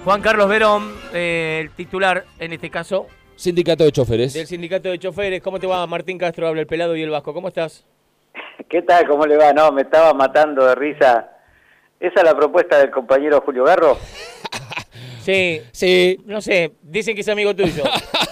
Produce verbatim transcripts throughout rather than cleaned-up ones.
Juan Carlos Verón, eh, el titular, en este caso, Sindicato de Choferes. del Sindicato de Choferes. ¿Cómo te va? Martín Castro habla, el Pelado y el Vasco. ¿Cómo estás? ¿Qué tal? ¿Cómo le va? No, me estaba matando de risa. ¿Esa es la propuesta del compañero Julio Garro? Sí, sí. No sé, dicen que es amigo tuyo.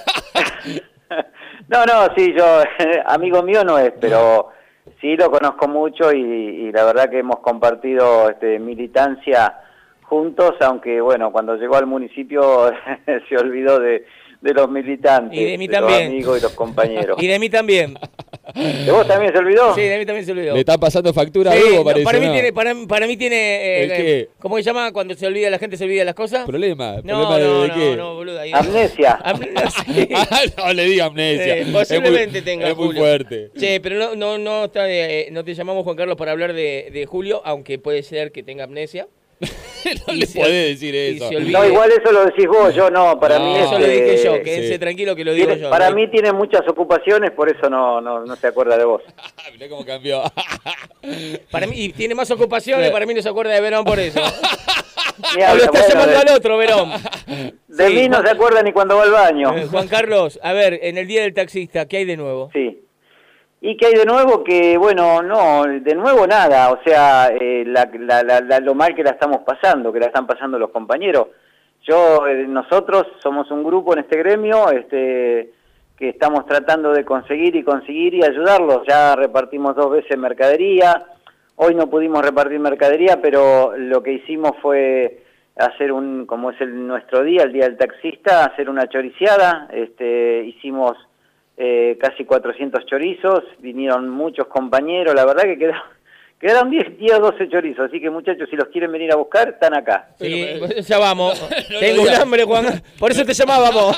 No, no, sí, yo, amigo mío no es, pero sí lo conozco mucho y, y la verdad que hemos compartido este, militancia juntos, aunque bueno, cuando llegó al municipio se olvidó de, de los militantes, Y de mí de también. los amigos y los compañeros. Y de mí también. ¿De vos también se olvidó? Sí, de mí también se olvidó. ¿Le están pasando factura a Sí, Hugo, no, parece? para, mí ¿no? tiene, para, para mí tiene... Eh, ¿El qué? ¿Cómo se llama cuando se olvida la gente, se olvida de las cosas? ¿Problema? No, ¿Problema de, no, de no, qué? no, boludo. Ahí, Amnesia. Amnesia. Ah, no le diga amnesia. Eh, posiblemente es muy, tenga Es muy Julio. fuerte. Sí, pero no, no, no, está, eh, no te llamamos, Juan Carlos, para hablar de, de Julio, aunque puede ser que tenga amnesia. No Y le se- podés decir y eso. se olvide. No, igual eso lo decís vos, yo no, para No, mí Eso es, lo dije yo, eh, quédense sí. tranquilo que lo digo tiene- yo. para ¿no? mí tiene muchas ocupaciones, por eso no, no, no se acuerda de vos. Mirá cómo cambió. Para mí, y tiene más ocupaciones, para mí no se acuerda de Verón por eso. Ni O lo habla, está bueno, llamando de- al otro, Verón. De Sí, mí no Juan- se acuerda ni cuando va al baño. Eh, Juan Carlos, a ver, en el Día del Taxista, ¿qué hay de nuevo? Sí. ¿Y qué hay de nuevo? Que, bueno, no, de nuevo nada. O sea, eh, la, la, la, la- lo mal que la estamos pasando, que la están pasando los compañeros. Yo, eh, nosotros somos un grupo en este gremio este, que estamos tratando de conseguir y conseguir y ayudarlos. Ya repartimos dos veces mercadería. Hoy no pudimos repartir mercadería, pero lo que hicimos fue hacer un, como es el, nuestro día, el Día del Taxista, hacer una choriciada. Este, hicimos eh, casi cuatrocientos chorizos, vinieron muchos compañeros, la verdad que quedaron, quedaron diez o doce chorizos, así que muchachos, si los quieren venir a buscar, están acá. Sí, ya vamos. No Tengo lo un digas. hambre, Juan. Por eso te llamábamos.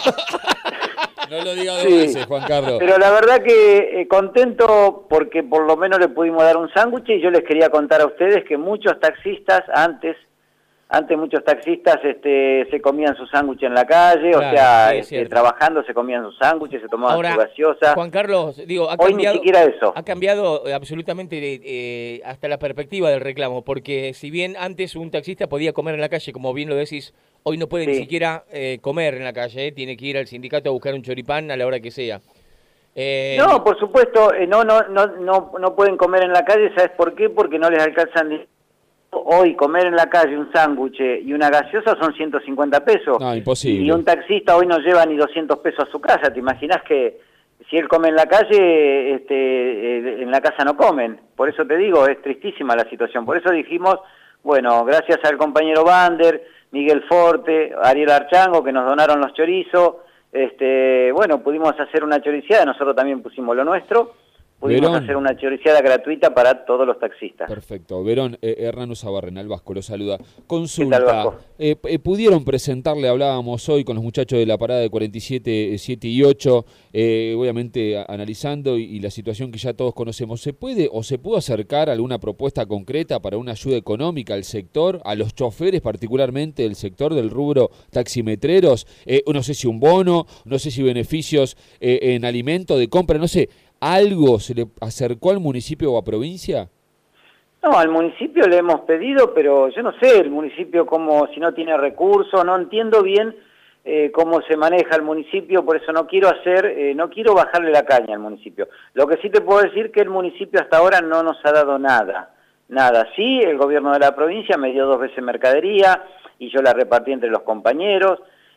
No lo diga dos Sí. veces, Juan Carlos. Pero la verdad que eh, contento porque por lo menos le pudimos dar un sándwich y yo les quería contar a ustedes que muchos taxistas antes, antes muchos taxistas este, se comían su sándwich en la calle, Claro, o sea, sí, es este, cierto. trabajando se comían sus sándwiches, se tomaban Ahora, su gaseosa. Juan Carlos, digo, ha Hoy cambiado, ni siquiera eso. ha cambiado eh, absolutamente eh, hasta la perspectiva del reclamo, porque si bien antes un taxista podía comer en la calle, como bien lo decís, hoy no puede ni Sí. siquiera eh, comer en la calle, eh, tiene que ir al sindicato a buscar un choripán a la hora que sea. Eh, No, por supuesto, eh, no, no, no, no, no pueden comer en la calle, ¿sabes por qué? Porque no les alcanzan ni... Hoy comer en la calle un sándwich y una gaseosa son ciento cincuenta pesos. No, imposible. Y un taxista hoy no lleva ni doscientos pesos a su casa. ¿Te imaginas que si él come en la calle, este, eh, en la casa no comen? Por eso te digo, es tristísima la situación. Por eso dijimos, bueno, gracias al compañero Bander, Miguel Forte, Ariel Archango, que nos donaron los chorizos, este, bueno, pudimos hacer una choriciada, nosotros también pusimos lo nuestro. Pudimos Verón. hacer una choriciada gratuita para todos los taxistas. Perfecto. Verón, eh, Hernán Usabarren, Vasco, lo saluda. ¿Qué tal, Consulta. Vasco? Eh, eh, ¿Pudieron presentarle, hablábamos hoy con los muchachos de la parada de cuarenta y siete, siete y ocho, eh, obviamente a- analizando y, y la situación que ya todos conocemos, ¿se puede o se pudo acercar alguna propuesta concreta para una ayuda económica al sector, a los choferes particularmente del sector del rubro taximetreros? Eh, no sé si un bono, no sé si beneficios eh, en alimento, de compra, no sé. ¿Algo se le acercó al municipio o a provincia? No, al municipio le hemos pedido, pero yo no sé el municipio como si no tiene recursos, no entiendo bien eh, cómo se maneja el municipio, por eso no quiero hacer, eh, no quiero bajarle la caña al municipio. Lo que sí te puedo decir que el municipio hasta ahora no nos ha dado nada, nada. Sí, el gobierno de la provincia me dio dos veces mercadería y yo la repartí entre los compañeros,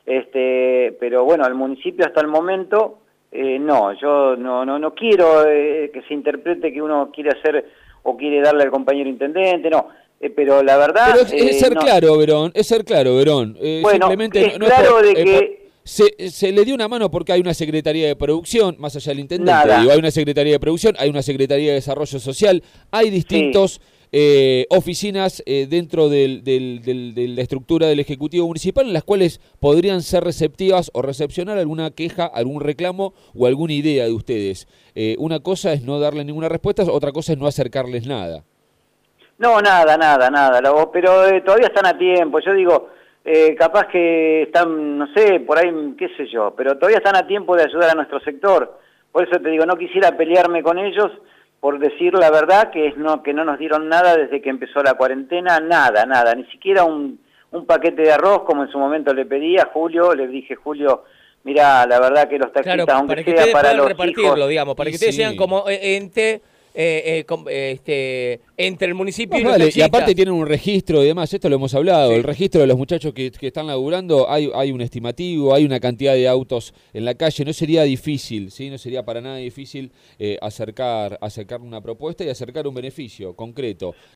este, pero bueno, al municipio hasta el momento... Eh, no, yo no no no quiero eh, que se interprete que uno quiere hacer o quiere darle al compañero intendente, no, eh, pero la verdad... Pero es, es eh, ser no- claro, Verón, es ser claro, Verón. Eh, Bueno, simplemente es no, no claro por- de eh, que- por- se, se le dio una mano porque hay una Secretaría de Producción, más allá del intendente, Nada. digo, hay una Secretaría de Producción, hay una Secretaría de Desarrollo Social, hay distintos... Eh, oficinas eh, dentro del, del, del, de la estructura del Ejecutivo Municipal en las cuales podrían ser receptivas o recepcionar alguna queja, algún reclamo o alguna idea de ustedes. Eh, una cosa es no darle ninguna respuesta, otra cosa es no acercarles nada. No, nada, nada, nada, lo- pero eh, todavía están a tiempo, yo digo, eh, capaz que están, no sé, por ahí, qué sé yo, pero todavía están a tiempo de ayudar a nuestro sector, por eso te digo, no quisiera pelearme con ellos, por decir la verdad, que es no que no nos dieron nada desde que empezó la cuarentena, nada, nada, ni siquiera un, un paquete de arroz, como en su momento le pedí a Julio, le dije, Julio, mira, la verdad que los taxistas, Claro, aunque para que sea ustedes para puedan los repartirlo, hijos, digamos, para Y que ustedes sí. sean como eh, ente eh, eh, com- eh, este, entre el municipio Más y los vale, y taxistas. aparte tienen un registro y demás, esto lo hemos hablado, Sí. el registro de los muchachos que, que están laburando, hay, hay un estimativo, hay una cantidad de autos en la calle, no sería difícil, ¿sí? No sería para nada difícil eh, acercar, acercar una propuesta y acercar un beneficio concreto.